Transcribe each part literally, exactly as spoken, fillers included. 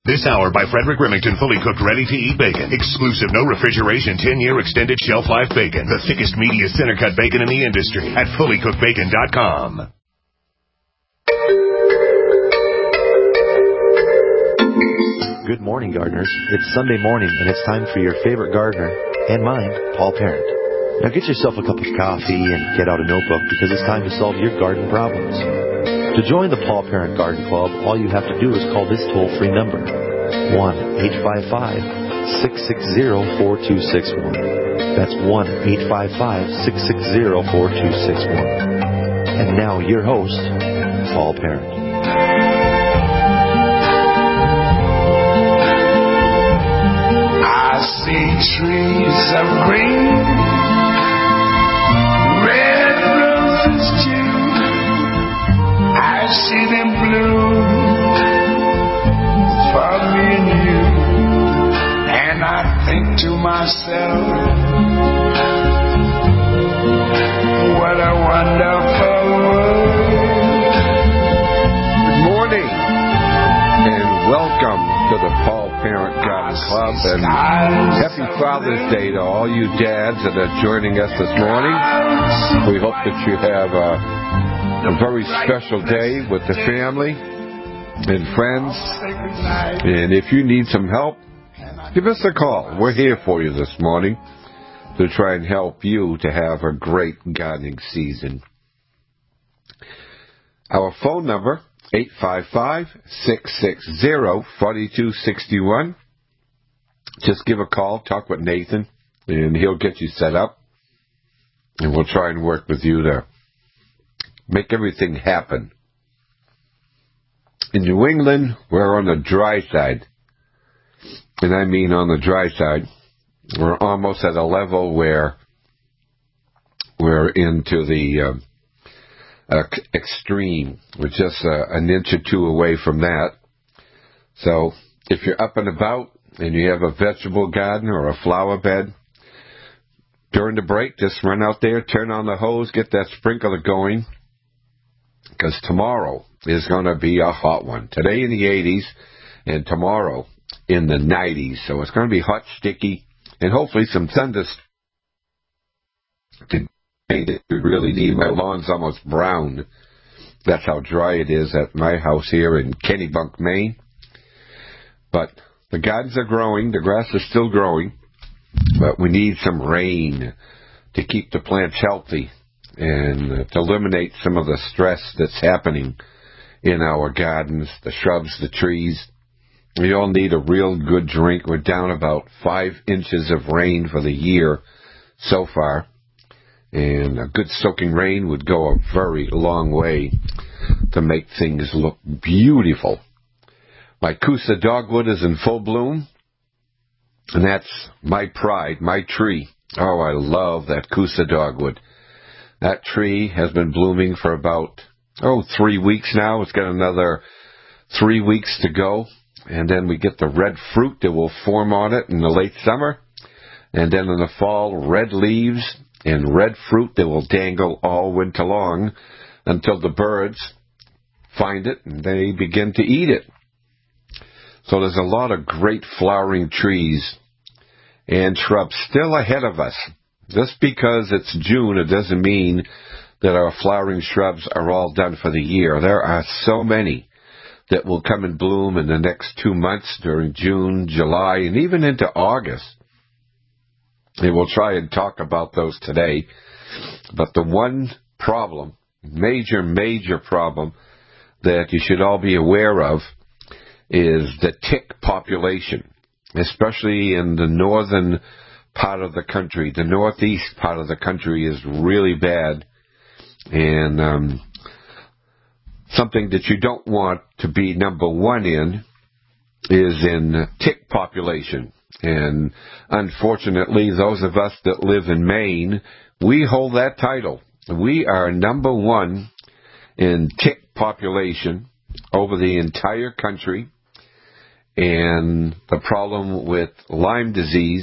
This hour by Frederick Remington, fully cooked, ready-to-eat bacon. Exclusive, no refrigeration, ten-year extended shelf life bacon. The thickest, meatiest, center-cut bacon in the industry at fully cooked bacon dot com. Good morning, gardeners. It's Sunday morning, and it's time for your favorite gardener, and mine, Paul Parent. Now get yourself a cup of coffee and get out a notebook, because it's time to solve your garden problems. To join the Paul Parent Garden Club, all you have to do is call this toll-free number, one eight five five, six six zero, four two six one. That's one eight five five, six six zero, four two six one. And now your host, Paul Parent. I see trees of green, red roses too. I see them bloom for me and you. And I think to myself, what a wonderful world. Good morning and welcome to the Paul Parent Garden Club, and happy Father's Day to all you dads that are joining us this morning. We hope that you have a, a very special day with the family and friends, and if you need some help, give us a call. We're here for you this morning to try and help you to have a great gardening season. Our phone number, eight five five, six six zero, four two six one. Just give a call, talk with Nathan, and he'll get you set up. And we'll try and work with you to make everything happen. In New England, we're on the dry side. And I mean on the dry side. We're almost at a level where we're into the Uh, Uh, extreme. We're just uh, an inch or two away from that. So if you're up and about and you have a vegetable garden or a flower bed, during the break, just run out there, turn on the hose, get that sprinkler going, because tomorrow is going to be a hot one. Today in the eighties and tomorrow in the nineties. So it's going to be hot, sticky, and hopefully some thunderstorms. We really need. My lawn's almost brown. That's how dry it is at my house here in Kennebunk, Maine. But the gardens are growing. The grass is still growing. But we need some rain to keep the plants healthy and to eliminate some of the stress that's happening in our gardens, the shrubs, the trees. We all need a real good drink. We're down about five inches of rain for the year so far. And a good soaking rain would go a very long way to make things look beautiful. My Coosa dogwood is in full bloom, and that's my pride, my tree. Oh, I love that Coosa dogwood. That tree has been blooming for about, oh, three weeks now. It's got another three weeks to go, and then we get the red fruit that will form on it in the late summer, and then in the fall, red leaves and red fruit that will dangle all winter long until the birds find it and they begin to eat it. So there's a lot of great flowering trees and shrubs still ahead of us. Just because it's June, it doesn't mean that our flowering shrubs are all done for the year. There are so many that will come and bloom in the next two months during June, July, and even into August. And we'll try and talk about those today. But the one problem, major, major problem that you should all be aware of is the tick population, especially in the northern part of the country. The northeast part of the country is really bad. And um, something that you don't want to be number one in is in tick population. And unfortunately, those of us that live in Maine, we hold that title. We are number one in tick population over the entire country. And the problem with Lyme disease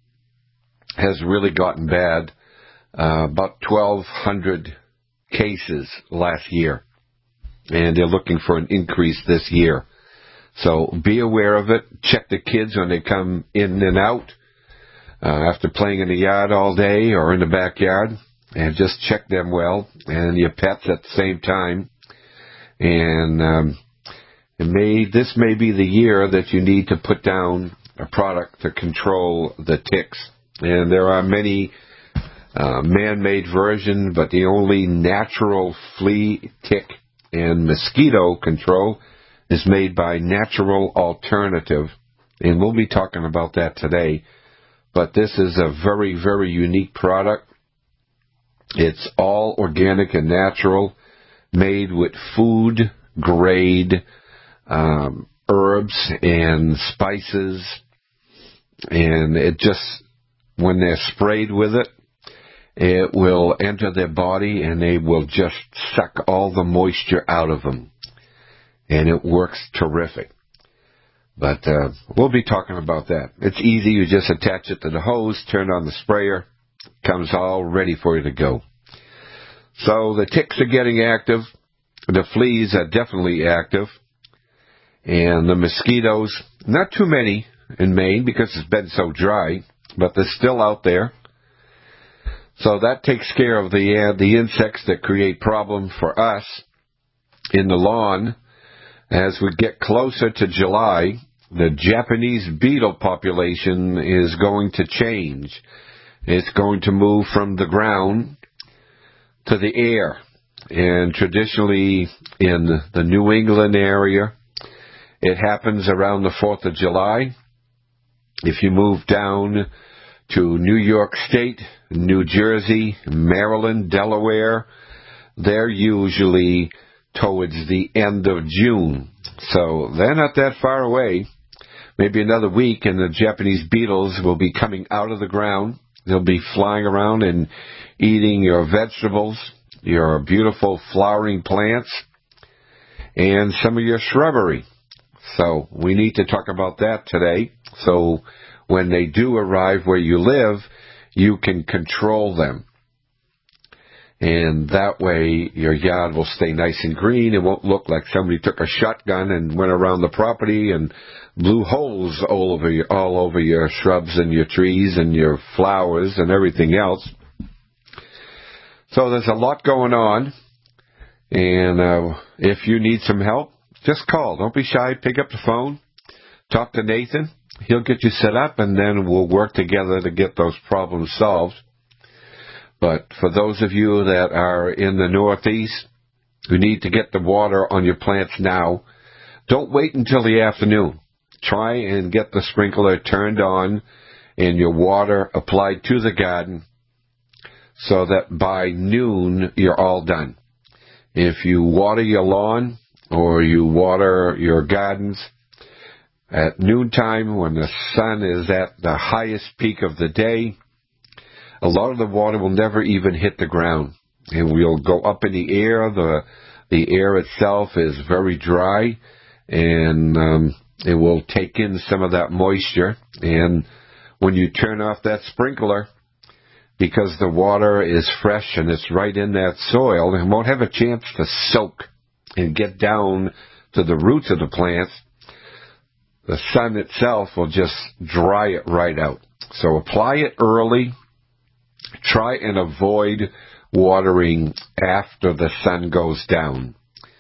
has really gotten bad. Uh, about twelve hundred cases last year. And they're looking for an increase this year. So be aware of it. Check the kids when they come in and out uh, after playing in the yard all day or in the backyard, and just check them well, and your pets at the same time. And um, it may this may be the year that you need to put down a product to control the ticks. And there are many uh, man-made versions, but the only natural flea, tick, and mosquito control is made by Natural Alternative. And we'll be talking about that today. But this is a very, very unique product. It's all organic and natural, made with food-grade um, herbs and spices. And it just, when they're sprayed with it, it will enter their body and they will just suck all the moisture out of them. And it works terrific. But uh, we'll be talking about that. It's easy. You just attach it to the hose, turn on the sprayer, comes all ready for you to go. So the ticks are getting active. The fleas are definitely active. And the mosquitoes, not too many in Maine because it's been so dry, but they're still out there. So that takes care of the uh, the insects that create problem for us in the lawn. As we get closer to July, the Japanese beetle population is going to change. It's going to move from the ground to the air. And traditionally in the New England area, it happens around the fourth of July. If you move down to New York State, New Jersey, Maryland, Delaware, they're usually towards the end of June. So they're not that far away. Maybe another week and the Japanese beetles will be coming out of the ground. They'll be flying around and eating your vegetables, your beautiful flowering plants, and some of your shrubbery. So we need to talk about that today. So when they do arrive where you live, you can control them. And that way your yard will stay nice and green. It won't look like somebody took a shotgun and went around the property and blew holes all over your, all over your shrubs and your trees and your flowers and everything else. So there's a lot going on. And uh, if you need some help, just call. Don't be shy. Pick up the phone. Talk to Nathan. He'll get you set up, and then we'll work together to get those problems solved. But for those of you that are in the Northeast who need to get the water on your plants now, don't wait until the afternoon. Try and get the sprinkler turned on and your water applied to the garden so that by noon you're all done. If you water your lawn or you water your gardens at noontime when the sun is at the highest peak of the day, a lot of the water will never even hit the ground. It will go up in the air. The the air itself is very dry, and um, it will take in some of that moisture. And when you turn off that sprinkler, because the water is fresh and it's right in that soil, it won't have a chance to soak and get down to the roots of the plants. The sun itself will just dry it right out. So apply it early. Try and avoid watering after the sun goes down.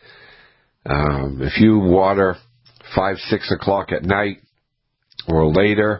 Um, if you water five, six o'clock at night or later,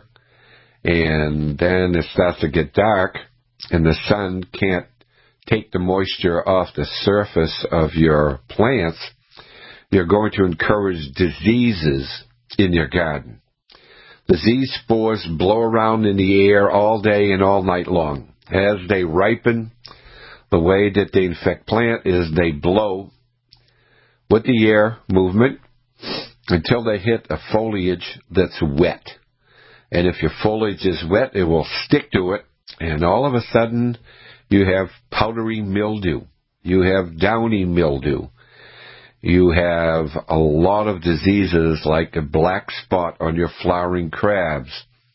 and then it starts to get dark, and the sun can't take the moisture off the surface of your plants, you're going to encourage diseases in your garden. Disease spores blow around in the air all day and all night long. As they ripen, the way that they infect plant is they blow with the air movement until they hit a foliage that's wet. And if your foliage is wet, it will stick to it, and all of a sudden you have powdery mildew. You have downy mildew. You have a lot of diseases like a black spot on your flowering crabs.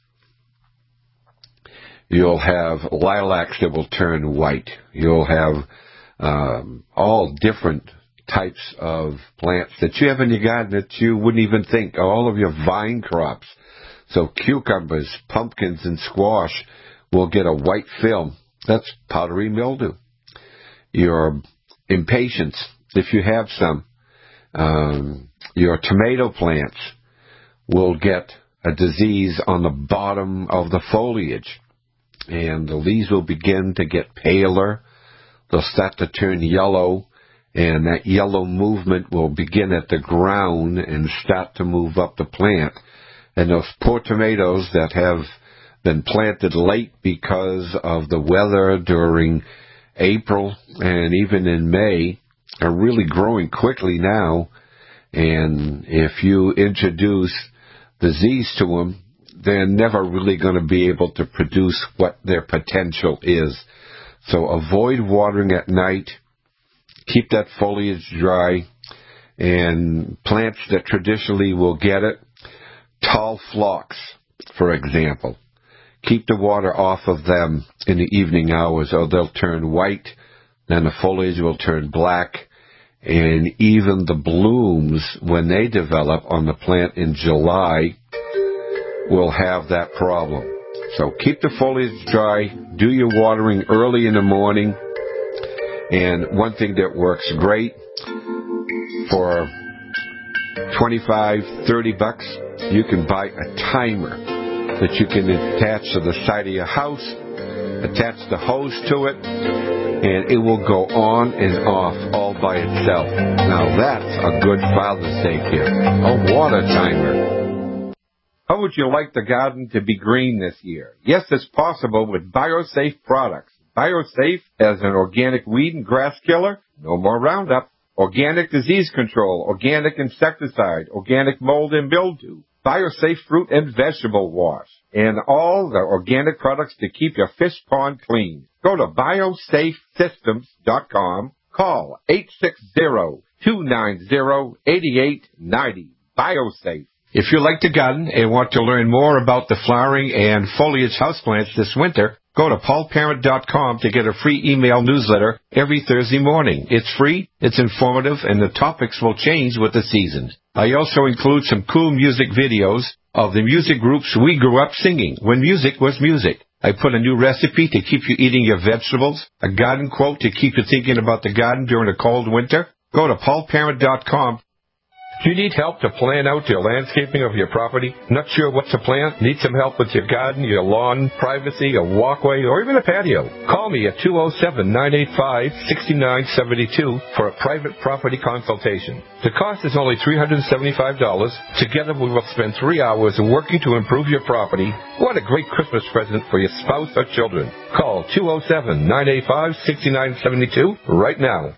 You'll have lilacs that will turn white. You'll have um, all different types of plants that you have in your garden that you wouldn't even think. All of your vine crops. So cucumbers, pumpkins, and squash will get a white film. That's powdery mildew. Your impatiens, if you have some, um, your tomato plants will get a disease on the bottom of the foliage. And the leaves will begin to get paler. They'll start to turn yellow. And that yellow movement will begin at the ground and start to move up the plant. And those poor tomatoes that have been planted late because of the weather during April and even in May are really growing quickly now. And if you introduce disease to them, they're never really going to be able to produce what their potential is. So avoid watering at night. Keep that foliage dry. And plants that traditionally will get it, tall phlox, for example. Keep the water off of them in the evening hours or they'll turn white, then the foliage will turn black, and even the blooms, when they develop on the plant in July, will have that problem. So keep the foliage dry, do your watering early in the morning, and one thing that works great, for twenty-five, thirty bucks, you can buy a timer that you can attach to the side of your house, attach the hose to it, and it will go on and off all by itself. Now that's a good Father's Day gift, a water timer. How would you like the garden to be green this year? Yes, it's possible with BioSafe products. BioSafe as an organic weed and grass killer, no more Roundup, organic disease control, organic insecticide, organic mold and mildew, BioSafe fruit and vegetable wash, and all the organic products to keep your fish pond clean. Go to biosafe systems dot com. Call eight six zero, two nine zero, eight eight nine zero. BioSafe. If you like to garden and want to learn more about the flowering and foliage houseplants this winter, go to paul parent dot com to get a free email newsletter every Thursday morning. It's free, it's informative, and the topics will change with the seasons. I also include some cool music videos of the music groups we grew up singing when music was music. I put a new recipe to keep you eating your vegetables, a garden quote to keep you thinking about the garden during a cold winter. Go to paul parent dot com. Do you need help to plan out your landscaping of your property? Not sure what to plant? Need some help with your garden, your lawn, privacy, a walkway, or even a patio? Call me at two oh seven, nine eight five, six nine seven two for a private property consultation. The cost is only three hundred seventy-five dollars. Together we will spend three hours working to improve your property. What a great Christmas present for your spouse or children. Call two oh seven, nine eight five, six nine seven two right now.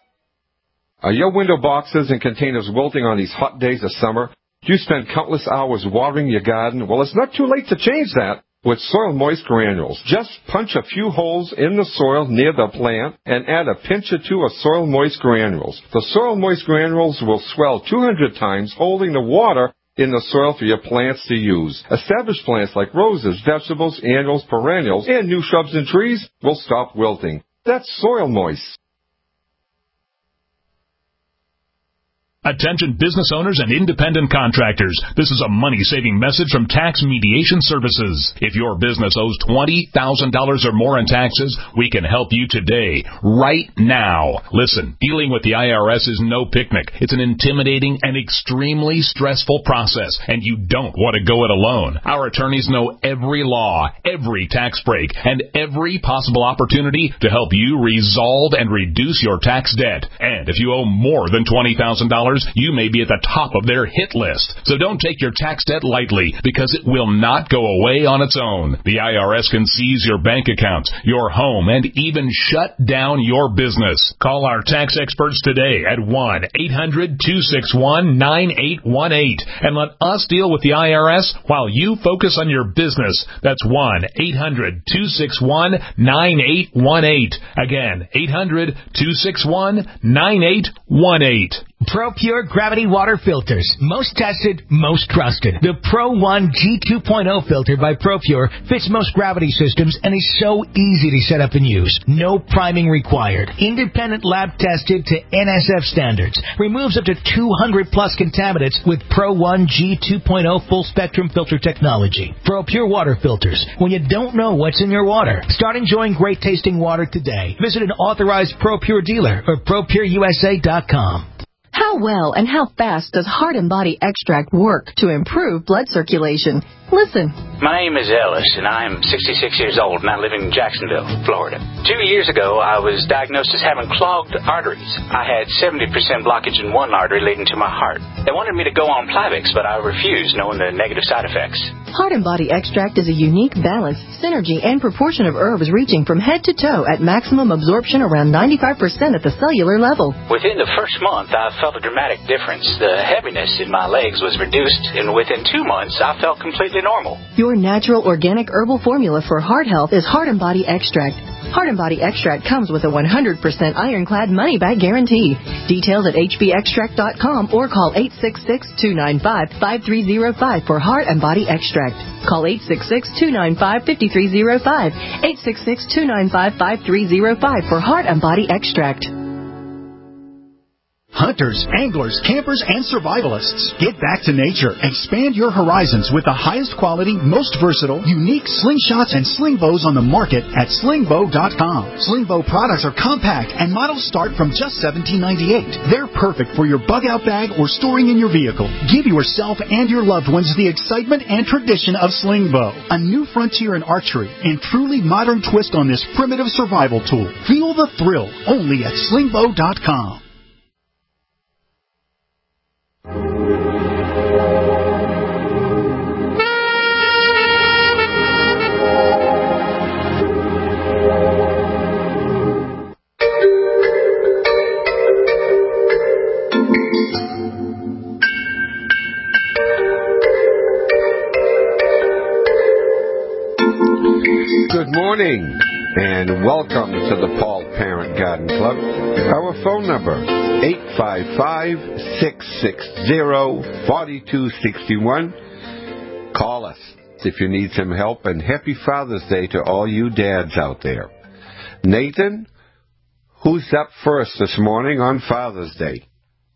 Are your window boxes and containers wilting on these hot days of summer? Do you spend countless hours watering your garden? Well, it's not too late to change that with Soil Moist Granules. Just punch a few holes in the soil near the plant and add a pinch or two of Soil Moist Granules. The Soil Moist Granules will swell two hundred times, holding the water in the soil for your plants to use. Established plants like roses, vegetables, annuals, perennials, and new shrubs and trees will stop wilting. That's Soil Moist. Attention business owners and independent contractors. This is a money-saving message from Tax Mediation Services. If your business owes twenty thousand dollars or more in taxes, we can help you today, right now. Listen, dealing with the I R S is no picnic. It's an intimidating and extremely stressful process, and you don't want to go it alone. Our attorneys know every law, every tax break, and every possible opportunity to help you resolve and reduce your tax debt. And if you owe more than twenty thousand dollars, you may be at the top of their hit list. So don't take your tax debt lightly, because it will not go away on its own. The I R S can seize your bank accounts, your home, and even shut down your business. Call our tax experts today at one eight hundred, two six one, nine eight one eight and let us deal with the I R S while you focus on your business. That's one eight hundred, two six one, nine eight one eight. Again, eight hundred, two six one, nine eight one eight. ProPure Gravity Water Filters. Most tested, most trusted. The Pro one G two point oh filter by ProPure fits most gravity systems and is so easy to set up and use. No priming required. Independent lab tested to N S F standards. Removes up to two hundred plus contaminants with Pro one G two point oh full spectrum filter technology. ProPure Water Filters. When you don't know what's in your water. Start enjoying great tasting water today. Visit an authorized ProPure dealer or Pro Pure U S A dot com. How well and how fast does Heart and Body Extract work to improve blood circulation? Listen. My name is Ellis, and I am sixty-six years old, and I live in Jacksonville, Florida. Two years ago, I was diagnosed as having clogged arteries. I had seventy percent blockage in one artery leading to my heart. They wanted me to go on Plavix, but I refused, knowing the negative side effects. Heart and Body Extract is a unique balance, synergy, and proportion of herbs reaching from head to toe at maximum absorption around ninety-five percent at the cellular level. Within the first month, I felt a dramatic difference. The heaviness in my legs was reduced, and within two months, I felt completely normal. Your natural organic herbal formula for heart health is Heart and Body Extract. Heart and Body Extract comes with a one hundred percent ironclad money-back guarantee. Details at h b extract dot com or call eight six six, two nine five, five three zero five for Heart and Body Extract. Call eight six six, two nine five, five three zero five, eight six six, two nine five, five three zero five for Heart and Body Extract. Hunters, anglers, campers, and survivalists. Get back to nature. Expand your horizons with the highest quality, most versatile, unique slingshots and sling bows on the market at sling bow dot com. Sling bow products are compact and models start from just seventeen ninety-eight. They're perfect for your bug-out bag or storing in your vehicle. Give yourself and your loved ones the excitement and tradition of sling bow. A new frontier in archery and truly modern twist on this primitive survival tool. Feel the thrill only at sling bow dot com. Good morning, and welcome to the Paul Parent Garden Club. Our phone number, eight five five, six six zero, four two six one. Call us if you need some help, and happy Father's Day to all you dads out there. Nathan, who's up first this morning on Father's Day?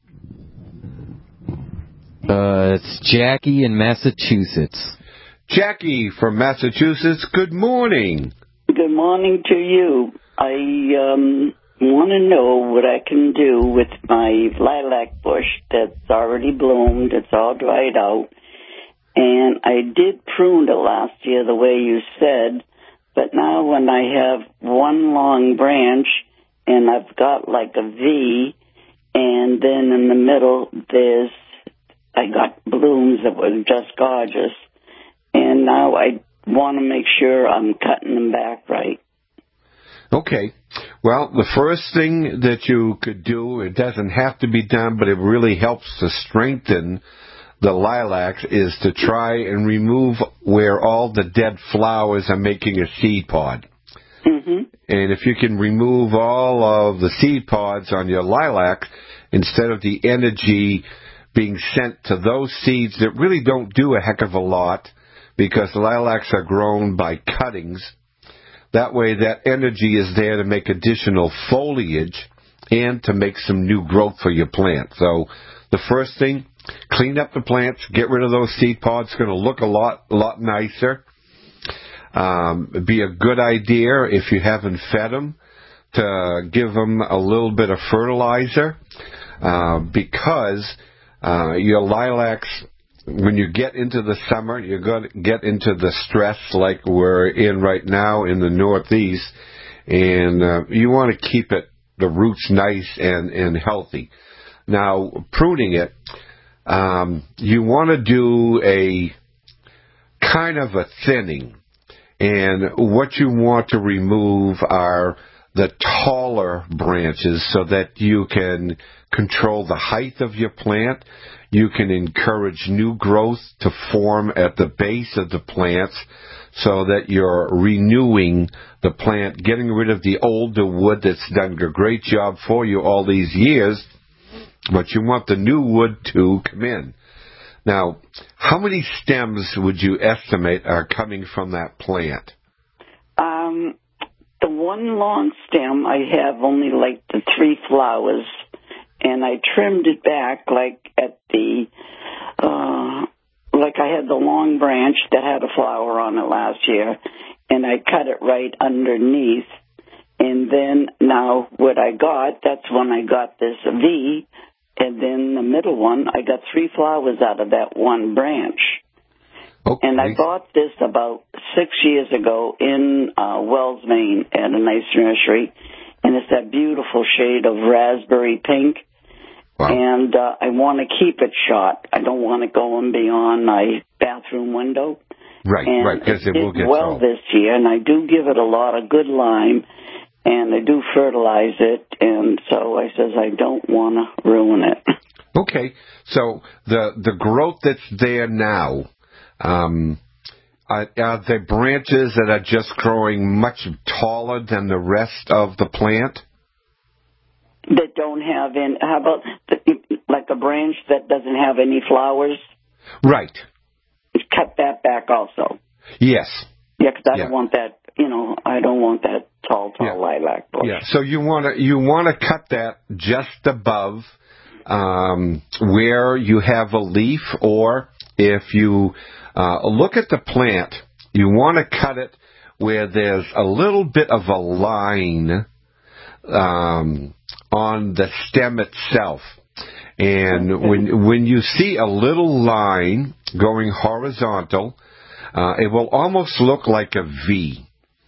Uh, it's Jackie in Massachusetts. Jackie from Massachusetts, good morning. Good morning to you. I um, want to know what I can do with my lilac bush that's already bloomed. It's all dried out. And I did prune it last year the way you said, but now when I have one long branch and I've got like a V, and then in the middle there's, I got blooms that were just gorgeous. And now I want to make sure I'm cutting them back right. Okay. Well, the first thing that you could do, it doesn't have to be done, but it really helps to strengthen the lilacs, is to try and remove where all the dead flowers are making a seed pod. Mm-hmm. And if you can remove all of the seed pods on your lilac, instead of the energy being sent to those seeds that really don't do a heck of a lot, because lilacs are grown by cuttings. That way that energy is there to make additional foliage and to make some new growth for your plant. So the first thing, clean up the plants, get rid of those seed pods. It's going to look a lot, a lot nicer. Um, it'd be a good idea if you haven't fed them to give them a little bit of fertilizer, uh, because uh, your lilacs, when you get into the summer, you're going to get into the stress like we're in right now in the Northeast, and uh, you want to keep it, the roots nice and, and healthy. Now, pruning it, um, you want to do a kind of a thinning, and what you want to remove are the taller branches so that you can control the height of your plant. You can encourage new growth to form at the base of the plants so that you're renewing the plant, getting rid of the older wood that's done a great job for you all these years, but you want the new wood to come in. Now, how many stems would you estimate are coming from that plant? Um, the one long stem, I have only like the three flowers, and I trimmed it back like at the, uh, like I had the long branch that had a flower on it last year, and I cut it right underneath. And then now what I got, that's when I got this V, and then the middle one, I got three flowers out of that one branch. Okay. And I bought this about six years ago in uh, Wells, Maine, at a nice nursery, and it's that beautiful shade of raspberry pink. Wow. And uh, I want to keep it short. I don't want it going beyond my bathroom window. Right, and right, because it, it will get well tall. This year, and I do give it a lot of good lime, and I do fertilize it, and so I says I don't want to ruin it. Okay, so the the growth that's there now, um, are, are there branches that are just growing much taller than the rest of the plant? That don't have any, how about the, like a branch that doesn't have any flowers? Right. Cut that back also. Yes. Yeah, because I yeah. don't want that, you know, I don't want that tall, tall yeah. lilac bush. Yeah, so you want to you want to cut that just above um, where you have a leaf, or if you uh, look at the plant, you want to cut it where there's a little bit of a line um, on the stem itself. And okay. when when you see a little line going horizontal, uh, it will almost look like a V.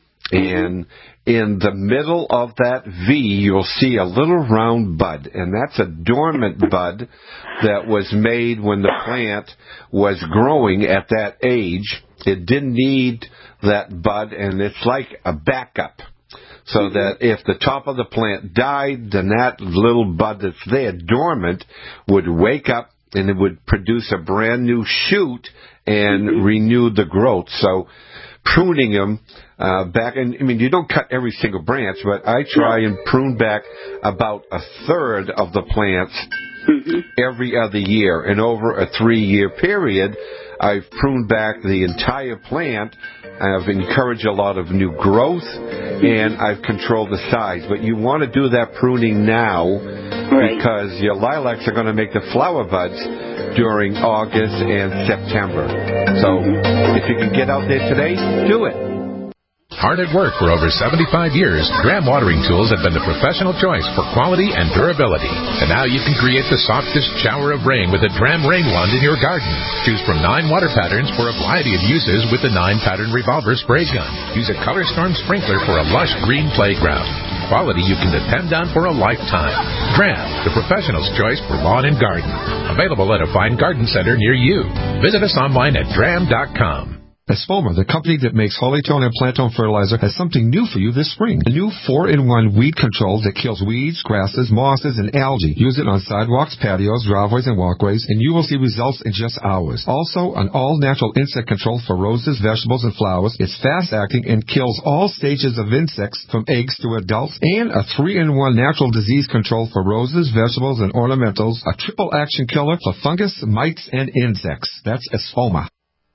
And in the middle of that V, you'll see a little round bud, and that's a dormant bud that was made when the plant was growing at that age. It didn't need that bud, and it's like a backup. So mm-hmm. that if the top of the plant died, then that little bud that's there, dormant, would wake up and it would produce a brand new shoot and mm-hmm. renew the growth. So pruning them uh, back, and I mean, you don't cut every single branch, but I try and prune back about a third of the plants mm-hmm. every other year. And over a three-year period, I've pruned back the entire plant. I've encouraged a lot of new growth, and I've controlled the size. But you want to do that pruning now right. because your lilacs are going to make the flower buds during August and September. So if you can get out there today, do it. Hard at work for over seventy-five years, Graham Watering Tools have been the professional choice for quality and durability. And now you can create the softest shower of rain with a Dram Rain Wand in your garden. Choose from nine water patterns for a variety of uses with the nine-pattern revolver spray gun. Use a Color Storm sprinkler for a lush green playground. Quality you can depend on for a lifetime. Dram, the professional's choice for lawn and garden. Available at a fine garden center near you. Visit us online at dram dot com. Espoma, the company that makes Holytone and Plantone fertilizer, has something new for you this spring. A new four in one weed control that kills weeds, grasses, mosses, and algae. Use it on sidewalks, patios, driveways, and walkways, and you will see results in just hours. Also, an all-natural insect control for roses, vegetables, and flowers. It's fast-acting and kills all stages of insects from eggs to adults. And a three in one natural disease control for roses, vegetables, and ornamentals. A triple-action killer for fungus, mites, and insects. That's Espoma.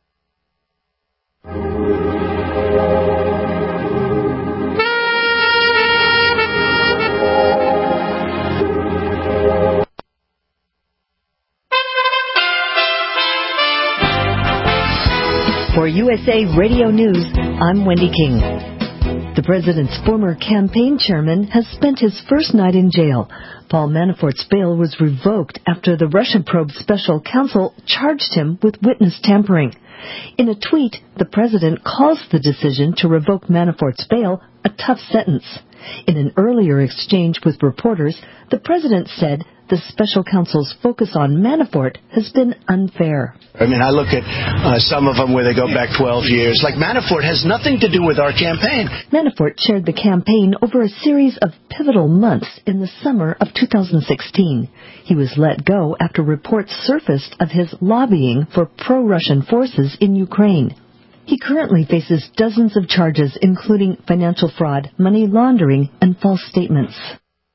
For U S A Radio News, I'm Wendy King. The president's former campaign chairman has spent his first night in jail. Paul Manafort's bail was revoked after the Russia probe special counsel charged him with witness tampering. In a tweet, the president calls the decision to revoke Manafort's bail a tough sentence. In an earlier exchange with reporters, the president said the special counsel's focus on Manafort has been unfair. I mean, I look at uh, some of them where they go back twelve years. Like, Manafort has nothing to do with our campaign. Manafort chaired the campaign over a series of pivotal months in the summer of two thousand sixteen. He was let go after reports surfaced of his lobbying for pro-Russian forces in Ukraine. He currently faces dozens of charges, including financial fraud, money laundering, and false statements.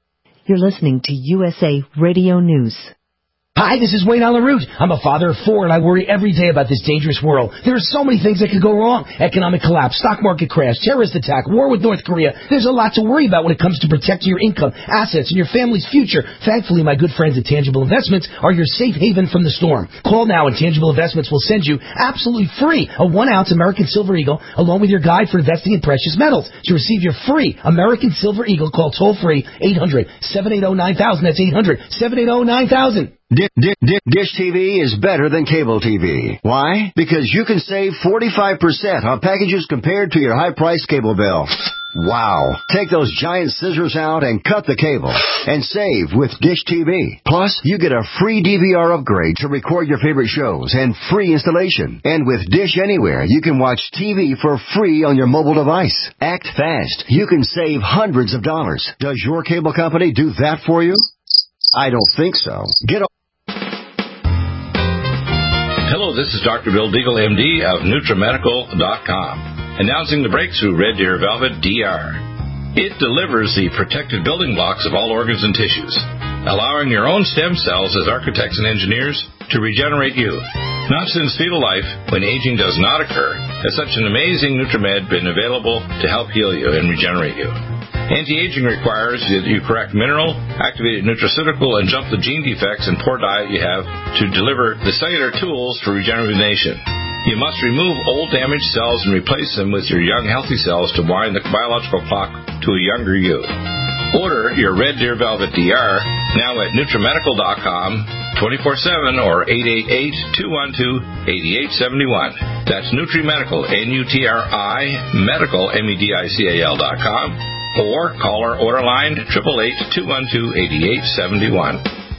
You're listening to U S A Radio News. Hi, this is Wayne Allen Root. I'm a father of four, and I worry every day about this dangerous world. There are so many things that could go wrong. Economic collapse, stock market crash, terrorist attack, war with North Korea. There's a lot to worry about when it comes to protecting your income, assets, and your family's future. Thankfully, my good friends at Tangible Investments are your safe haven from the storm. Call now, and Tangible Investments will send you absolutely free a one-ounce American Silver Eagle along with your guide for investing in precious metals. To receive your free American Silver Eagle, call toll-free eight hundred, seven eight zero, nine thousand. That's eight hundred, seven eight zero, nine thousand. Dish, dish, dish T V is better than cable T V. Why? Because you can save forty-five percent on packages compared to your high-priced cable bill. Wow. Take those giant scissors out and cut the cable and save with Dish T V. Plus, you get a free D V R upgrade to record your favorite shows and free installation. And with Dish Anywhere, you can watch T V for free on your mobile device. Act fast. You can save hundreds of dollars. Does your cable company do that for you? I don't think so. Get Hello, this is Doctor Bill Deagle, M D of Nutramedical dot com, announcing the breakthrough Red Deer Velvet D R. It delivers the protected building blocks of all organs and tissues, allowing your own stem cells as architects and engineers to regenerate you. Not since fetal life, when aging does not occur, has such an amazing Nutramed been available to help heal you and regenerate you. Anti-aging requires that you correct mineral, activated nutraceutical, and jump the gene defects and poor diet you have to deliver the cellular tools for regeneration. You must remove old damaged cells and replace them with your young healthy cells to wind the biological clock to a younger you. Order your Red Deer Velvet D R now at Nutramedical dot com, twenty-four seven or eight eight eight, two one two, eight eight seven one. That's Nutrimedical, N U T R I, medical, M E D I C A L dot com. Or call our order line, eight eight eight, two one two, eight eight seven one.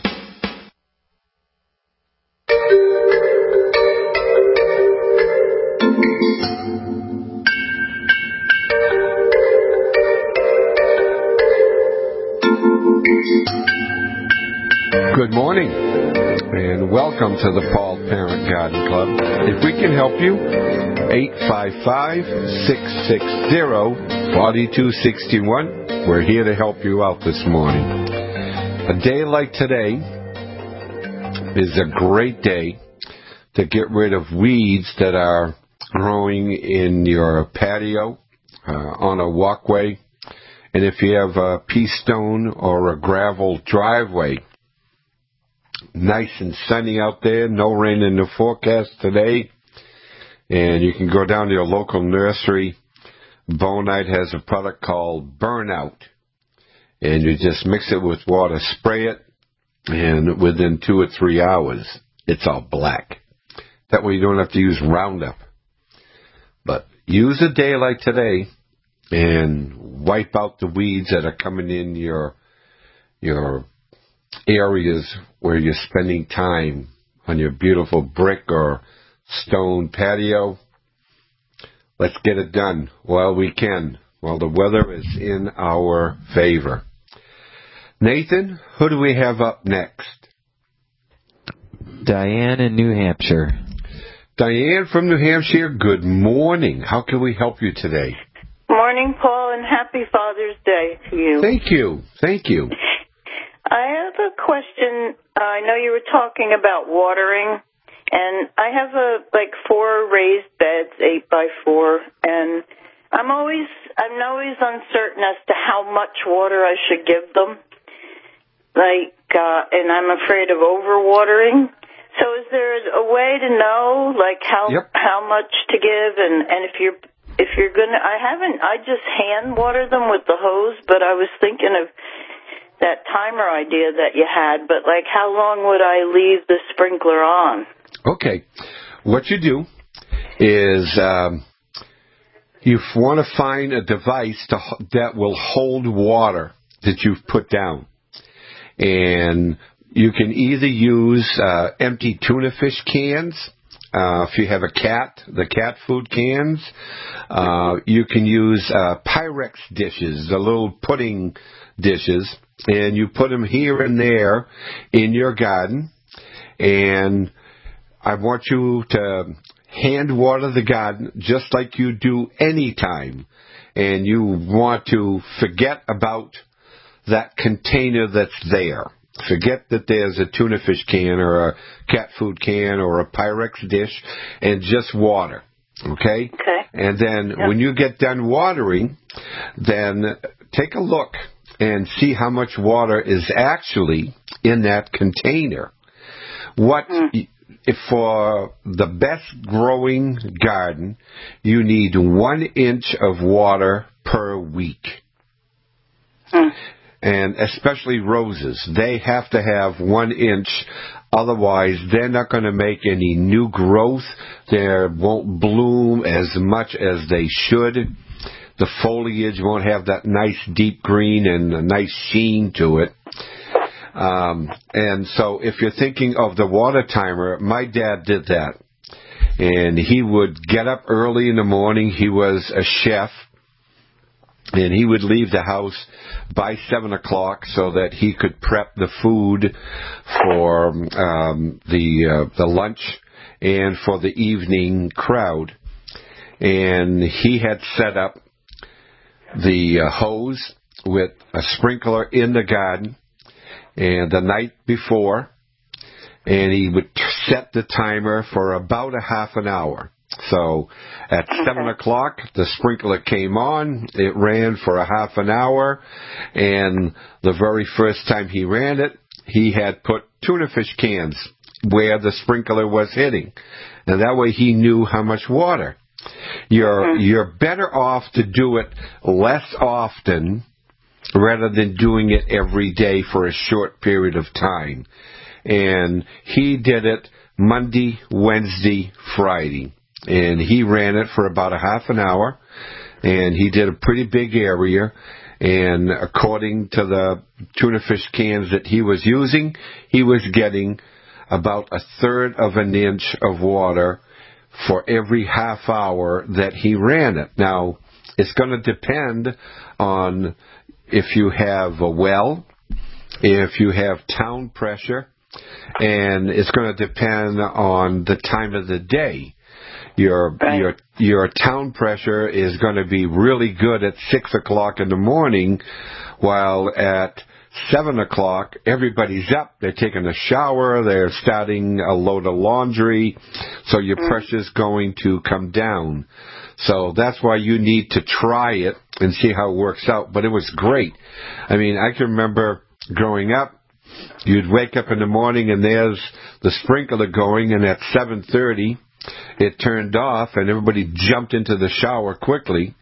Good morning, and welcome to the Paul Parent Garden Club. If we can help you, eight five five, six six zero, four two six one. We're here to help you out this morning. A day like today is a great day to get rid of weeds that are growing in your patio, uh, on a walkway, and if you have a pea stone or a gravel driveway. Nice and sunny out there, no rain in the forecast today, and you can go down to your local nursery. Bonite has a product called Burnout, and you just mix it with water, spray it, and within two or three hours, it's all black. That way you don't have to use Roundup. But use a day like today and wipe out the weeds that are coming in your your areas where you're spending time on your beautiful brick or stone patio. Let's get it done while we can, while the weather is in our favor. Nathan, who do we have up next? Diane in New Hampshire. Diane from New Hampshire, good morning. How can we help you today? Morning, Paul, and happy Father's Day to you. Thank you. Thank you. I have a question. Uh, I know you were talking about watering, and I have a like four raised beds, eight by four, and I'm always I'm always uncertain as to how much water I should give them. Like, uh, and I'm afraid of overwatering. So, is there a way to know like how yep. how much to give, and, and if you're if you're gonna? I haven't. I just hand water them with the hose, but I was thinking of that timer idea that you had, but like how long would I leave the sprinkler on? Okay. What you do is um, you want to find a device to, that will hold water that you've put down. And you can either use uh, empty tuna fish cans. Uh, if you have a cat, the cat food cans. Uh, you can use uh, Pyrex dishes, the little pudding dishes. And you put them here and there in your garden. And I want you to hand water the garden just like you do any time. And you want to forget about that container that's there. Forget that there's a tuna fish can or a cat food can or a Pyrex dish, and just water. Okay? Okay. And then Yep. when you get done watering, then take a look and see how much water is actually in that container. What mm. if for the best growing garden, you need one inch of water per week. Mm. And especially roses, they have to have one inch. Otherwise, they're not going to make any new growth. They won't bloom as much as they should. The foliage won't have that nice deep green and a nice sheen to it. Um, and so if you're thinking of the water timer, my dad did that. And he would get up early in the morning. He was a chef. And he would leave the house by seven o'clock so that he could prep the food for um, the uh, the lunch and for the evening crowd. And he had set up the uh, hose with a sprinkler in the garden, and the night before, and he would set the timer for about a half an hour. So at seven o'clock, the sprinkler came on. It ran for a half an hour, and the very first time he ran it, he had put tuna fish cans where the sprinkler was hitting, and that way he knew how much water. You're you're better off to do it less often rather than doing it every day for a short period of time. And he did it Monday, Wednesday, Friday. And he ran it for about a half an hour, and he did a pretty big area. And according to the tuna fish cans that he was using, he was getting about a third of an inch of water for every half hour that he ran it. Now, it's going to depend on if you have a well, if you have town pressure, and it's going to depend on the time of the day. Your right. your your town pressure is going to be really good at six o'clock in the morning, while at seven o'clock everybody's up. They're taking a shower. They're starting a load of laundry, so your mm. pressure's going to come down. So that's why you need to try it and see how it works out. But it was great. I mean, I can remember growing up. You'd wake up in the morning and there's the sprinkler going, and at seven thirty. It turned off, and everybody jumped into the shower quickly.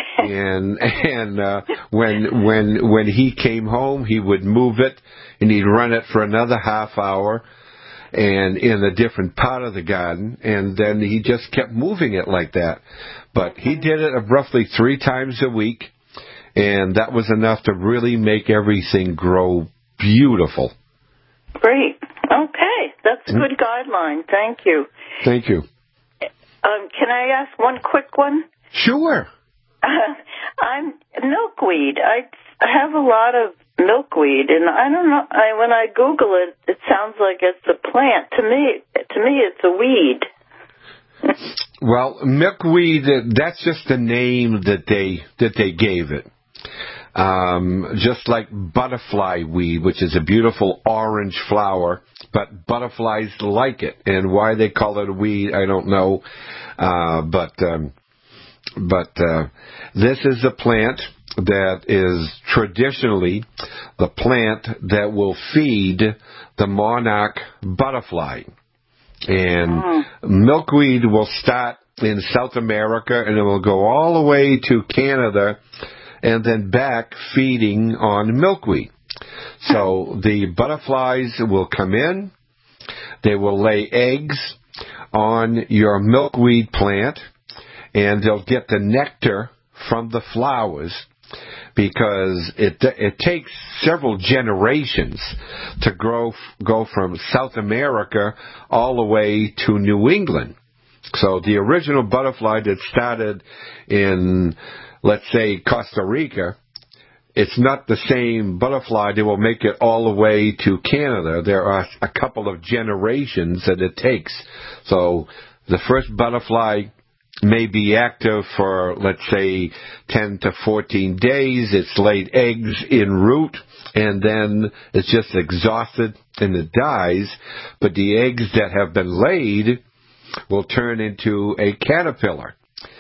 and and uh, when when when he came home, he would move it, and he'd run it for another half hour, and in a different part of the garden, and then he just kept moving it like that. But he did it roughly three times a week, and that was enough to really make everything grow beautiful. Great. Okay, that's a good guideline. Thank you. Thank you. Um, can I ask one quick one? Sure. Uh, I'm milkweed. I have a lot of milkweed, and I don't know. I, when I Google it, it sounds like it's a plant. To me, to me, it's a weed. Well, milkweed. That's just the name that they that they gave it. Um, just like butterfly weed, which is a beautiful orange flower, but butterflies like it. And why they call it a weed, I don't know. Uh, but um, but uh, this is a plant that is traditionally the plant that will feed the monarch butterfly. And mm. milkweed will start in South America, and it will go all the way to Canada, and then back feeding on milkweed. So the butterflies will come in, they will lay eggs on your milkweed plant, and they'll get the nectar from the flowers, because it it takes several generations to grow go from South America all the way to New England. So the original butterfly that started in, let's say, Costa Rica, it's not the same butterfly that will make it all the way to Canada. There are a couple of generations that it takes. So the first butterfly may be active for, let's say, ten to fourteen days. It's laid eggs en route, and then it's just exhausted and it dies. But the eggs that have been laid will turn into a caterpillar.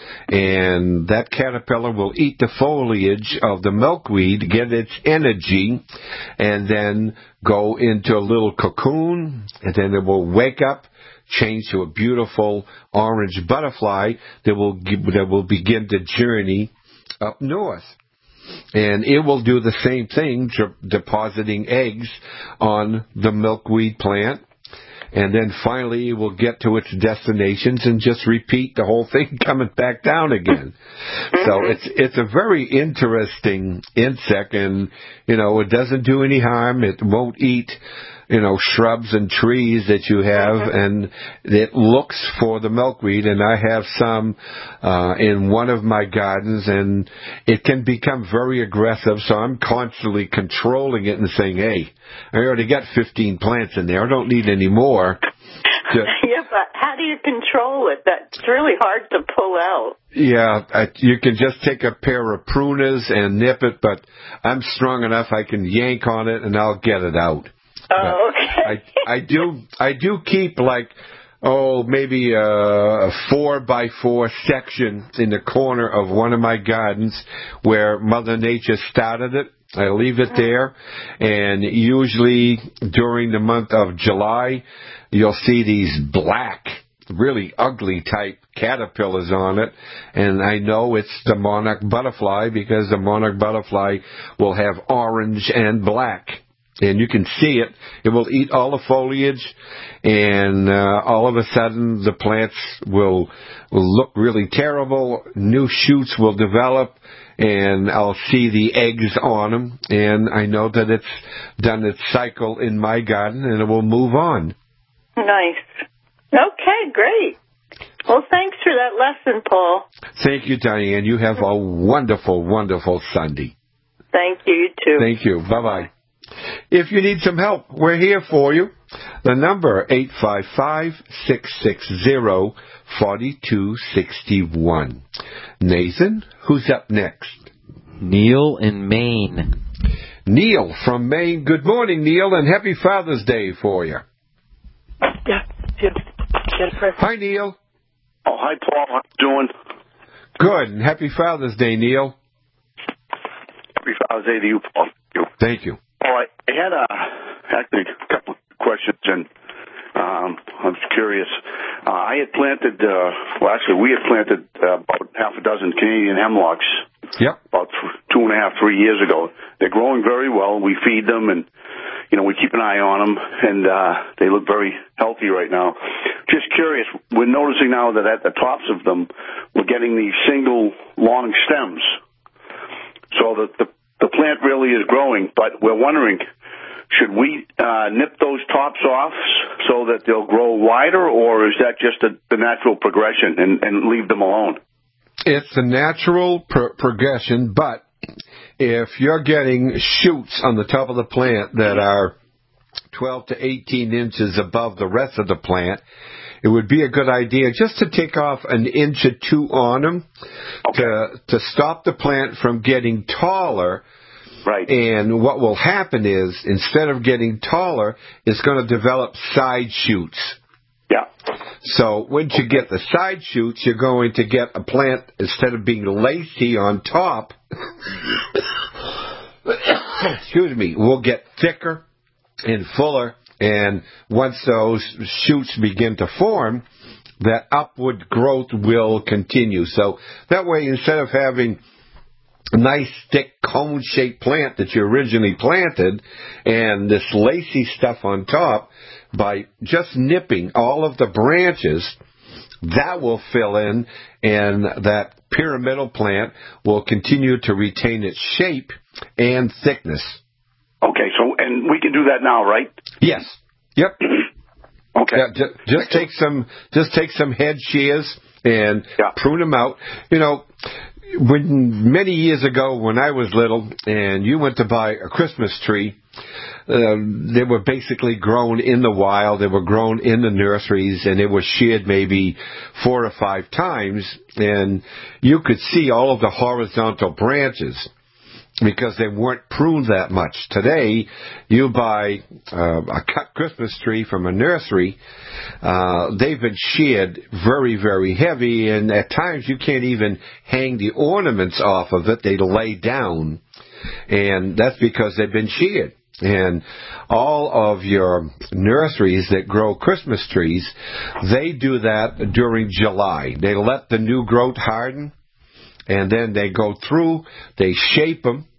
And that caterpillar will eat the foliage of the milkweed, get its energy, and then go into a little cocoon, and then it will wake up, change to a beautiful orange butterfly that will that will begin the journey up north. And it will do the same thing, depositing eggs on the milkweed plant. And then finally it will get to its destinations and just repeat the whole thing coming back down again. So it's it's a very interesting insect, and, you know, it doesn't do any harm. It won't eat, you know, shrubs and trees that you have, and it looks for the milkweed, and I have some uh, in one of my gardens, and it can become very aggressive, so I'm constantly controlling it and saying, hey, I already got fifteen plants in there, I don't need any more. To, yeah, but how do you control it? That's really hard to pull out. Yeah, I, you can just take a pair of pruners and nip it, but I'm strong enough I can yank on it and I'll get it out. Oh, okay. I, I do I do keep like, oh, maybe a, a four by four section in the corner of one of my gardens where Mother Nature started it. I leave it there, and usually during the month of July, you'll see these black, really ugly type caterpillars on it, and I know it's the monarch butterfly because the monarch butterfly will have orange and black. And you can see it. It will eat all the foliage, and uh, all of a sudden the plants will, will look really terrible. New shoots will develop, and I'll see the eggs on them, and I know that it's done its cycle in my garden, and it will move on. Nice. Okay, great. Well, thanks for that lesson, Paul. Thank you, Diane. You have a wonderful, wonderful Sunday. Thank you, you too. Thank you. Bye-bye. If you need some help, we're here for you. The number, eight five five, six six zero, four two six one. Nathan, who's up next? Neil in Maine. Neil from Maine. Good morning, Neil, and happy Father's Day for you. Yeah, yeah. Hi, Neil. Oh, hi, Paul. How you doing? Good, and happy Father's Day, Neil. Happy Father's Day to you, Paul. Thank you. Oh, I had a, actually a couple of questions, and um, I was curious. Uh, I had planted, uh, well, actually, we had planted uh, about half a dozen Canadian hemlocks. Yep. About th- two and a half, three years ago. They're growing very well. We feed them, and you know, we keep an eye on them, and uh, they look very healthy right now. Just curious, we're noticing now that at the tops of them, we're getting these single long stems. So that the the plant really is growing, but we're wondering, should we uh, nip those tops off so that they'll grow wider, or is that just a, the natural progression and, and leave them alone? It's the natural pro- progression, but if you're getting shoots on the top of the plant that are twelve to eighteen inches above the rest of the plant, it would be a good idea just to take off an inch or two on them okay. to to stop the plant from getting taller. Right. And what will happen is, instead of getting taller, it's going to develop side shoots. Yeah. So once you get the side shoots, you're going to get a plant, instead of being lacy on top, excuse me, will get thicker and fuller. And once those shoots begin to form, that upward growth will continue. So that way, instead of having a nice, thick, cone-shaped plant that you originally planted and this lacy stuff on top, by just nipping all of the branches, that will fill in, and that pyramidal plant will continue to retain its shape and thickness. Okay, so, and we can do that now, right? Yes. Yep. Okay. Yeah, just, just take some, just take some head shears and yeah. prune them out. You know, when many years ago when I was little and you went to buy a Christmas tree, uh, they were basically grown in the wild. They were grown in the nurseries, and they were sheared maybe four or five times, and you could see all of the horizontal branches because they weren't pruned that much. Today, you buy uh, a cut Christmas tree from a nursery, uh, they've been sheared very, very heavy, and at times you can't even hang the ornaments off of it. They lay down, and that's because they've been sheared. And all of your nurseries that grow Christmas trees, they do that during July. They let the new growth harden, and then they go through, they shape them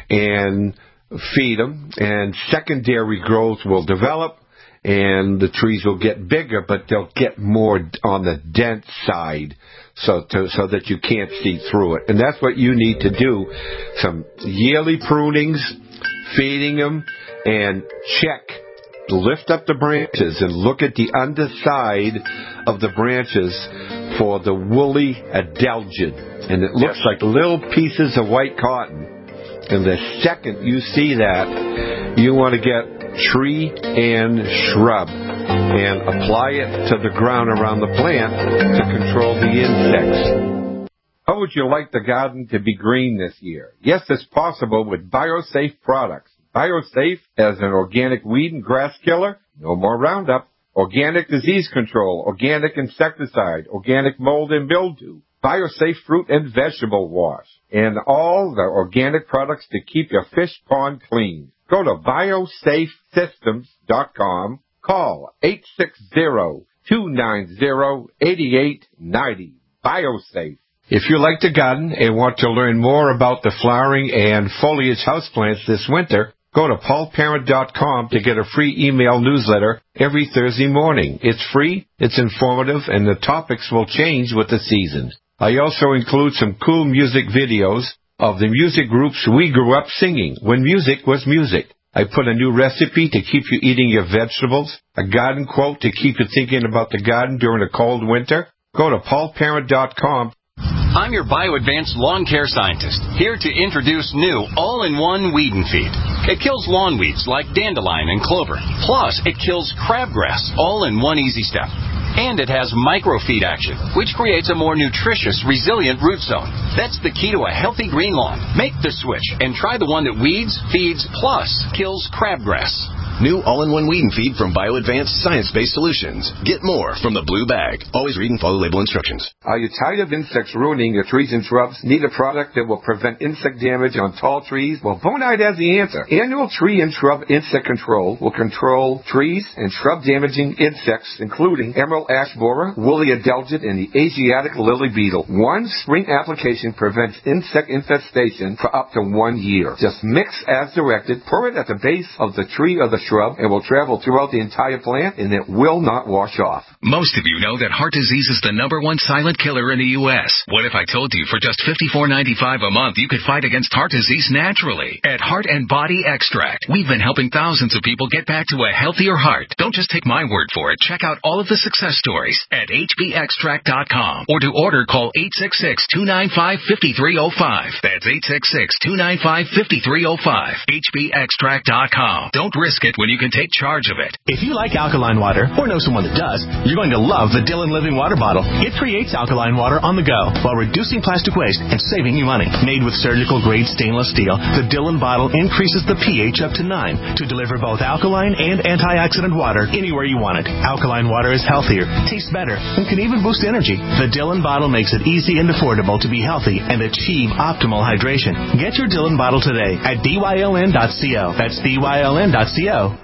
and feed them, and secondary growth will develop, and the trees will get bigger, but they'll get more on the dense side so to, so that you can't see through it. And that's what you need to do, some yearly prunings, feeding them, and check, lift up the branches and look at the underside of the branches for the woolly adelgid. And it looks like little pieces of white cotton. And the second you see that, you want to get tree and shrub and apply it to the ground around the plant to control the insects. How would you like the garden to be green this year? Yes, it's possible with BioSafe products. BioSafe as an organic weed and grass killer, no more Roundup, organic disease control, organic insecticide, organic mold and mildew, BioSafe fruit and vegetable wash, and all the organic products to keep your fish pond clean. Go to biosafe systems dot com, call eight six zero, two nine zero, eight eight nine zero. BioSafe. If you like to garden and want to learn more about the flowering and foliage houseplants this winter, go to paul parent dot com to get a free email newsletter every Thursday morning. It's free, it's informative, and the topics will change with the seasons. I also include some cool music videos of the music groups we grew up singing when music was music. I put a new recipe to keep you eating your vegetables, a garden quote to keep you thinking about the garden during a cold winter. Go to paul parent dot com. I'm your BioAdvanced lawn care scientist, here to introduce new all-in-one weed and feed. It kills lawn weeds like dandelion and clover. Plus, it kills crabgrass, all in one easy step. And it has microfeed action, which creates a more nutritious, resilient root zone. That's the key to a healthy green lawn. Make the switch and try the one that weeds, feeds, plus kills crabgrass. New all-in-one weed and feed from BioAdvanced Science-Based Solutions. Get more from the blue bag. Always read and follow label instructions. Are you tired of insects ruining your trees and shrubs? Need a product that will prevent insect damage on tall trees? Well, Bonide has the answer. Annual Tree and Shrub Insect Control will control trees and shrub-damaging insects, including emerald ash borer, woolly adelgid, and the Asiatic lily beetle. One spring application prevents insect infestation for up to one year. Just mix as directed, pour it at the base of the tree or the shrub, and will travel throughout the entire plant, and it will not wash off. Most of you know that heart disease is the number one silent killer in the U S What if I told you for just fifty-four ninety-five a month you could fight against heart disease naturally? At Heart and Body Extract, we've been helping thousands of people get back to a healthier heart. Don't just take my word for it. Check out all of the success stories at h b extract dot com, or to order, call eight six six, two nine five, five three zero five. That's eight six six, two nine five, five three zero five. h b extract dot com. Don't risk it when you can take charge of it. If you like alkaline water, or know someone that does, you're going to love the Dillon Living Water Bottle. It creates alkaline water on the go while reducing plastic waste and saving you money. Made with surgical-grade stainless steel, the Dillon bottle increases the pH up to nine to deliver both alkaline and antioxidant water anywhere you want it. Alkaline water is healthier, tastes better, and can even boost energy. The Dillon bottle makes it easy and affordable to be healthy and achieve optimal hydration. Get your Dillon bottle today at D Y L N dot co. That's D Y L N dot co.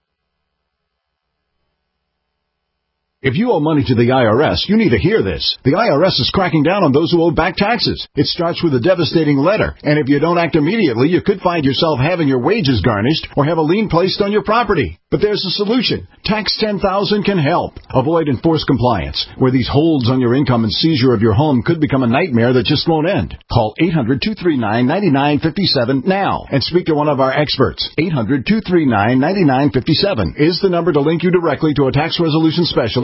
If you owe money to the I R S, you need to hear this. The I R S is cracking down on those who owe back taxes. It starts with a devastating letter, and if you don't act immediately, you could find yourself having your wages garnished or have a lien placed on your property. But there's a solution. Tax ten thousand can help. Avoid enforced compliance, where these holds on your income and seizure of your home could become a nightmare that just won't end. Call eight hundred, two three nine, nine nine five seven now and speak to one of our experts. eight hundred, two three nine, nine nine five seven is the number to link you directly to a tax resolution specialist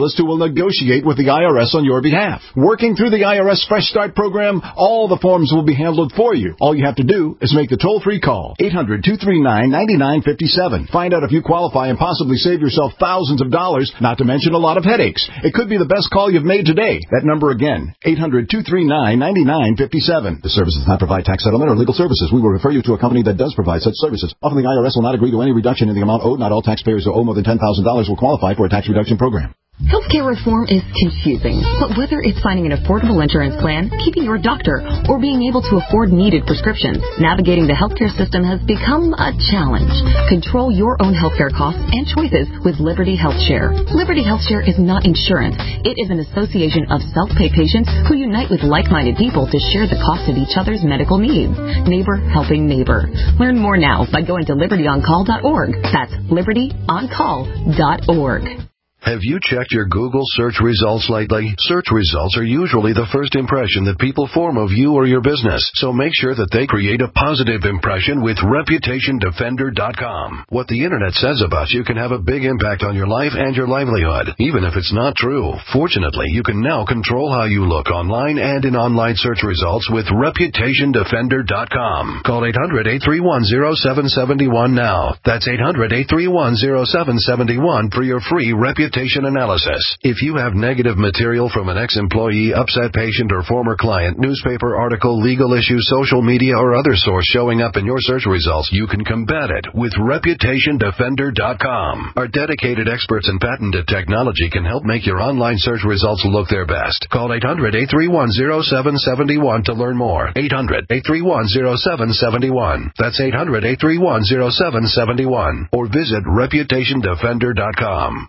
specialist who will negotiate with the I R S on your behalf. Working through the I R S Fresh Start program, all the forms will be handled for you. All you have to do is make the toll-free call, eight hundred, two three nine, nine nine five seven. Find out if you qualify and possibly save yourself thousands of dollars, not to mention a lot of headaches. It could be the best call you've made today. That number again, eight hundred, two three nine, nine nine five seven. The service does not provide tax settlement or legal services. We will refer you to a company that does provide such services. Often the I R S will not agree to any reduction in the amount owed. Not all taxpayers who owe more than ten thousand dollars will qualify for a tax reduction program. Healthcare reform is confusing, but whether it's finding an affordable insurance plan, keeping your doctor, or being able to afford needed prescriptions, navigating the healthcare system has become a challenge. Control your own healthcare costs and choices with Liberty HealthShare. Liberty HealthShare is not insurance. It is an association of self-pay patients who unite with like-minded people to share the cost of each other's medical needs. Neighbor helping neighbor. Learn more now by going to liberty on call dot org. That's liberty on call dot org. Have you checked your Google search results lately? Search results are usually the first impression that people form of you or your business, so make sure that they create a positive impression with reputation defender dot com. What the Internet says about you can have a big impact on your life and your livelihood, even if it's not true. Fortunately, you can now control how you look online and in online search results with reputation defender dot com. Call eight hundred, eight three one, zero seven seven one now. That's eight hundred, eight three one, zero seven seven one for your free reputation analysis. If you have negative material from an ex-employee, upset patient, or former client, newspaper article, legal issue, social media, or other source showing up in your search results, you can combat it with reputation defender dot com. Our dedicated experts in patented technology can help make your online search results look their best. Call eight hundred, eight three one, zero seven seven one to learn more. eight hundred, eight three one, zero seven seven one. That's eight hundred, eight three one, zero seven seven one. Or visit reputation defender dot com.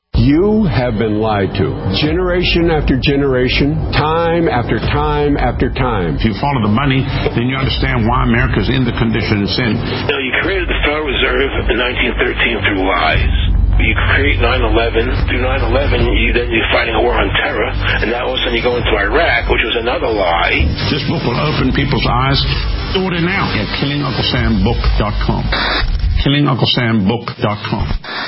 You have been lied to, generation after generation, time after time after time. If you follow the money, then you understand why America's in the condition it's in. You know, you created the Federal Reserve in nineteen thirteen through lies. You create nine eleven. Through nine eleven, you, then you're fighting a war on terror, and now all of a sudden you go into Iraq, which was another lie. This book will open people's eyes. Order now at killing uncle sam book dot com. killing uncle sam book dot com.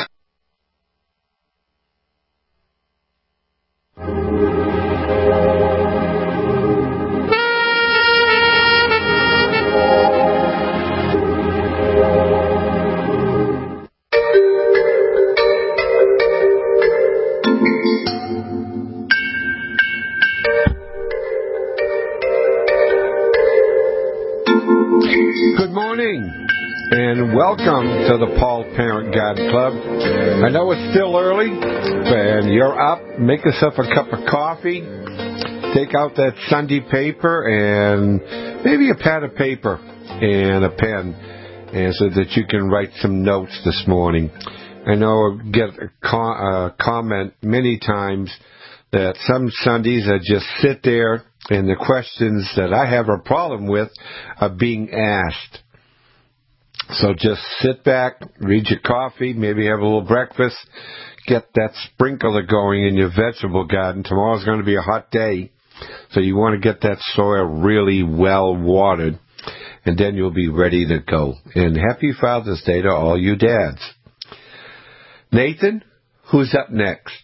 Good morning, and welcome to the Paul Parent God Club. I know it's still early, and you're up. Make yourself a cup of coffee. Take out that Sunday paper and maybe a pad of paper and a pen, and so that you can write some notes this morning. I know I get a co- uh, comment many times that some Sundays I just sit there and the questions that I have a problem with are being asked. So just sit back, read your coffee, maybe have a little breakfast, get that sprinkler going in your vegetable garden. Tomorrow's going to be a hot day, so you want to get that soil really well watered, and then you'll be ready to go. And happy Father's Day to all you dads. Nathan, who's up next?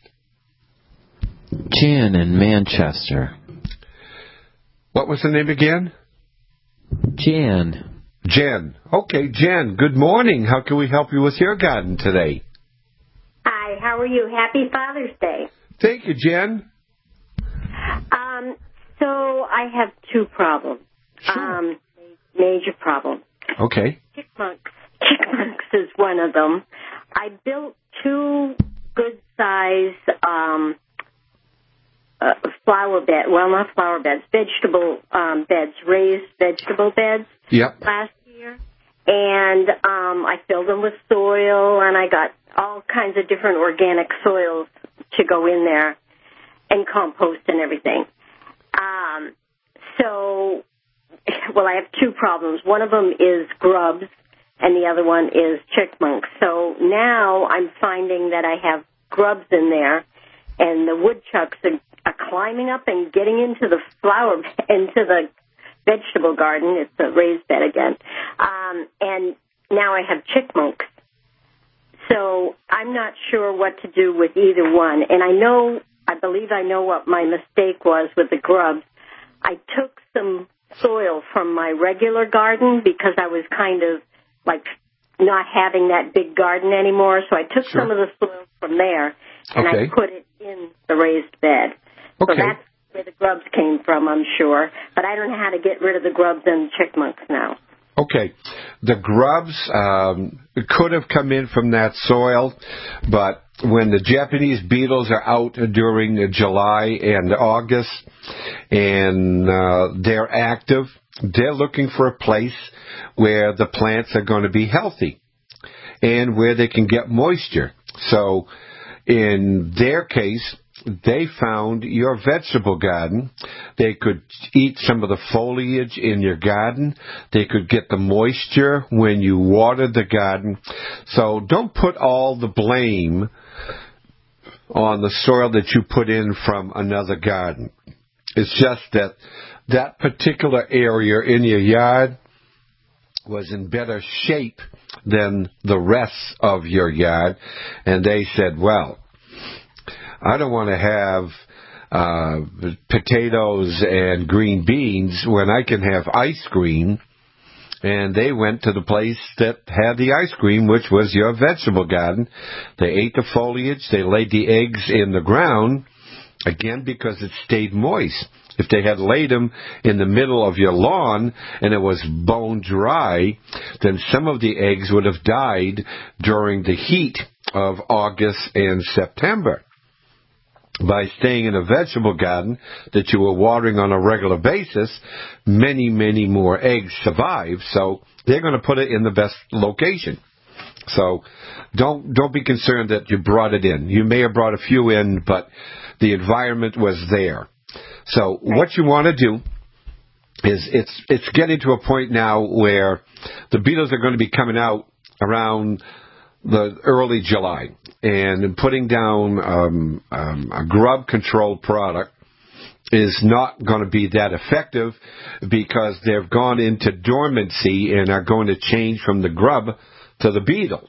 Jan in Manchester. What was the name again? Jan. Jan. Okay, Jan, good morning. How can we help you with your garden today? Hi, how are you? Happy Father's Day. Thank you, Jan. Um, so I have two problems. Sure. Um, major problems. Okay. Chickmunks. Chickmunks is one of them. I built two good-size um, uh, flower beds, well, not flower beds, vegetable um, beds, raised vegetable beds yep. last year. And um, I filled them with soil, and I got all kinds of different organic soils to go in there, and compost and everything. Um, so, well, I have two problems. One of them is grubs, and the other one is chickmunks. So now I'm finding that I have grubs in there, and the woodchucks are, are climbing up and getting into the flower, into the vegetable garden. It's a raised bed again. Um, and now I have chickmunks. So I'm not sure what to do with either one. And I know, I believe I know what my mistake was with the grubs. I took some soil from my regular garden because I was kind of like not having that big garden anymore. So I took Sure. some of the soil from there and Okay. I put it in the raised bed. So Okay. that's where the grubs came from, I'm sure. But I don't know how to get rid of the grubs and chipmunks now. Okay. The grubs um, could have come in from that soil, but when the Japanese beetles are out during July and August and uh, they're active, they're looking for a place where the plants are going to be healthy and where they can get moisture. So in their case, they found your vegetable garden. They could eat some of the foliage in your garden. They could get the moisture when you watered the garden. So don't put all the blame on the soil that you put in from another garden. It's just that that particular area in your yard was in better shape than the rest of your yard. And they said, well, I don't want to have uh, potatoes and green beans when I can have ice cream. And they went to the place that had the ice cream, which was your vegetable garden. They ate the foliage. They laid the eggs in the ground, again, because it stayed moist. If they had laid them in the middle of your lawn and it was bone dry, then some of the eggs would have died during the heat of August and September. By staying in a vegetable garden that you were watering on a regular basis, many, many more eggs survive, so they're going to put it in the best location. So don't don't be concerned that you brought it in. You may have brought a few in, but the environment was there. So what you want to do is it's it's getting to a point now where the beetles are going to be coming out around the early July, and putting down um, um, a grub control product is not going to be that effective because they've gone into dormancy and are going to change from the grub to the beetle.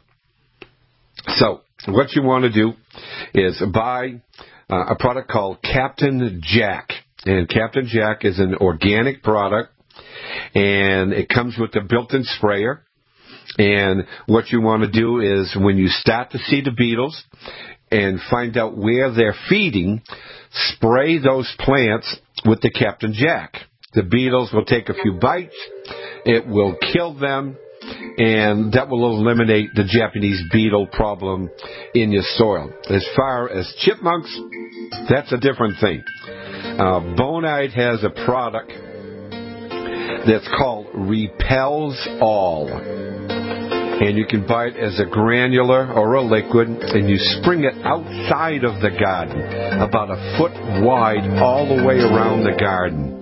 So what you want to do is buy uh, a product called Captain Jack. And Captain Jack is an organic product, and it comes with a built-in sprayer. And what you want to do is when you start to see the beetles and find out where they're feeding, spray those plants with the Captain Jack. The beetles will take a few bites, it will kill them, and that will eliminate the Japanese beetle problem in your soil. As far as chipmunks, that's a different thing. Uh, Bonide has a product that's called Repels All. And you can buy it as a granular or a liquid, and you spring it outside of the garden, about a foot wide all the way around the garden.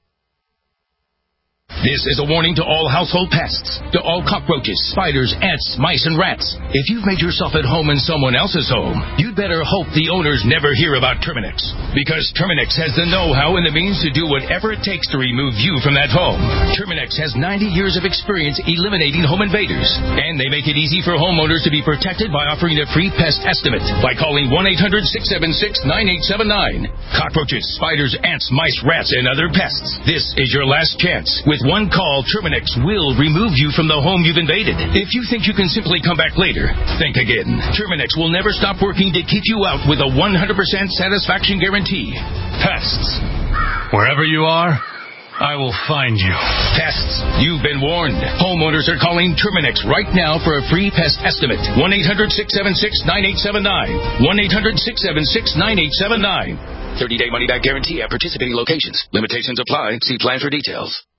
This is a warning to all household pests, to all cockroaches, spiders, ants, mice, and rats. If you've made yourself at home in someone else's home, you'd better hope the owners never hear about Terminix. Because Terminix has the know-how and the means to do whatever it takes to remove you from that home. Terminix has ninety years of experience eliminating home invaders. And they make it easy for homeowners to be protected by offering a free pest estimate by calling one eight hundred six seven six nine eight seven nine. Cockroaches, spiders, ants, mice, rats, and other pests. This is your last chance. With one call, Terminix will remove you from the home you've invaded. If you think you can simply come back later, think again. Terminix will never stop working to keep you out with a one hundred percent satisfaction guarantee. Pests. Wherever you are, I will find you. Pests, you've been warned. Homeowners are calling Terminix right now for a free pest estimate. one eight hundred six seven six nine eight seven nine. one eight hundred six seven six nine eight seven nine. thirty-day money-back guarantee at participating locations. Limitations apply. See plan for details.